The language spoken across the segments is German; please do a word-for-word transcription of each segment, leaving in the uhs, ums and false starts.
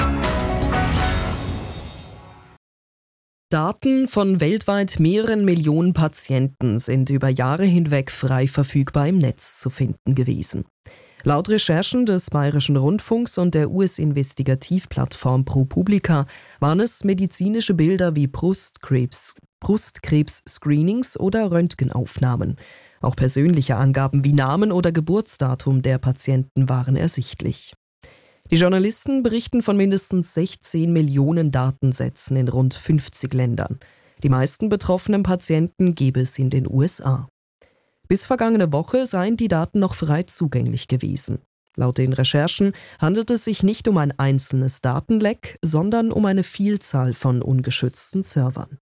Daten von weltweit mehreren Millionen Patienten sind über Jahre hinweg frei verfügbar im Netz zu finden gewesen. Laut Recherchen des Bayerischen Rundfunks und der U S-Investigativplattform ProPublica waren es medizinische Bilder wie Brustkrebs, Brustkrebs-Screenings oder Röntgenaufnahmen. Auch persönliche Angaben wie Namen oder Geburtsdatum der Patienten waren ersichtlich. Die Journalisten berichten von mindestens sechzehn Millionen Datensätzen in rund fünfzig Ländern. Die meisten betroffenen Patienten gäbe es in den U S A. Bis vergangene Woche seien die Daten noch frei zugänglich gewesen. Laut den Recherchen handelt es sich nicht um ein einzelnes Datenleck, sondern um eine Vielzahl von ungeschützten Servern.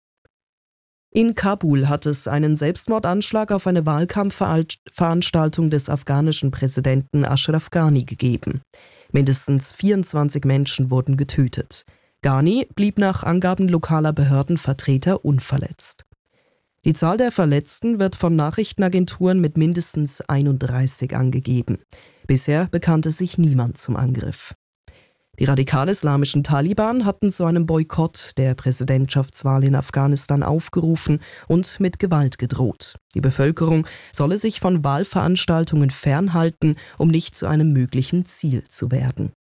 In Kabul hat es einen Selbstmordanschlag auf eine Wahlkampfveranstaltung des afghanischen Präsidenten Ashraf Ghani gegeben. Mindestens vierundzwanzig Menschen wurden getötet. Ghani blieb nach Angaben lokaler Behördenvertreter unverletzt. Die Zahl der Verletzten wird von Nachrichtenagenturen mit mindestens einunddreißig angegeben. Bisher bekannte sich niemand zum Angriff. Die radikal-islamischen Taliban hatten zu einem Boykott der Präsidentschaftswahl in Afghanistan aufgerufen und mit Gewalt gedroht. Die Bevölkerung solle sich von Wahlveranstaltungen fernhalten, um nicht zu einem möglichen Ziel zu werden.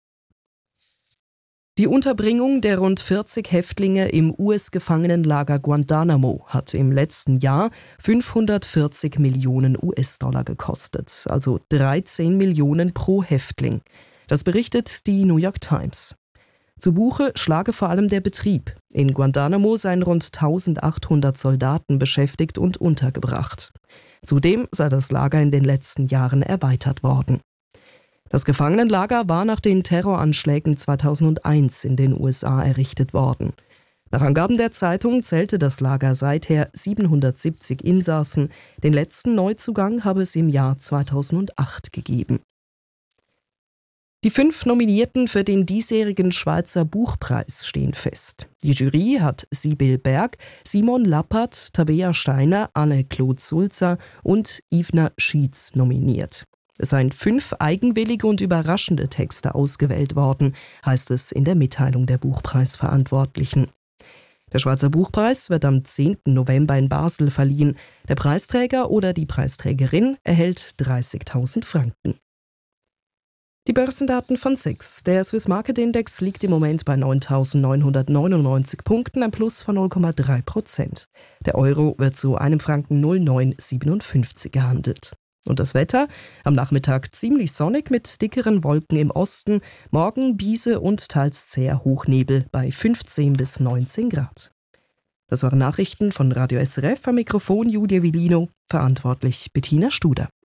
Die Unterbringung der rund vierzig Häftlinge im U S-Gefangenenlager Guantánamo hat im letzten Jahr fünfhundertvierzig Millionen U S-Dollar gekostet, also dreizehn Millionen pro Häftling. Das berichtet die New York Times. Zu Buche schlage vor allem der Betrieb. In Guantánamo seien rund eintausendachthundert Soldaten beschäftigt und untergebracht. Zudem sei das Lager in den letzten Jahren erweitert worden. Das Gefangenenlager war nach den Terroranschlägen zweitausendeins in den U S A errichtet worden. Nach Angaben der Zeitung zählte das Lager seither siebenhundertsiebzig Insassen. Den letzten Neuzugang habe es im Jahr zweitausendacht gegeben. Die fünf Nominierten für den diesjährigen Schweizer Buchpreis stehen fest. Die Jury hat Sibyl Berg, Simon Lappert, Tabea Steiner, Anne-Claude Sulzer und Ivna Schietz nominiert. Es seien fünf eigenwillige und überraschende Texte ausgewählt worden, heißt es in der Mitteilung der Buchpreisverantwortlichen. Der Schweizer Buchpreis wird am zehnten November in Basel verliehen. Der Preisträger oder die Preisträgerin erhält dreißigtausend Franken. Die Börsendaten von S I X. Der Swiss Market Index liegt im Moment bei neuntausendneunhundertneunundneunzig Punkten, ein Plus von null Komma drei Prozent. Der Euro wird zu einem Franken null Komma neun siebenundfünfzig gehandelt. Und das Wetter? Am Nachmittag ziemlich sonnig mit dickeren Wolken im Osten, morgen Biese und teils zäher Hochnebel bei fünfzehn bis neunzehn Grad. Das waren Nachrichten von Radio S R F, am Mikrofon Julia Villino, verantwortlich Bettina Studer.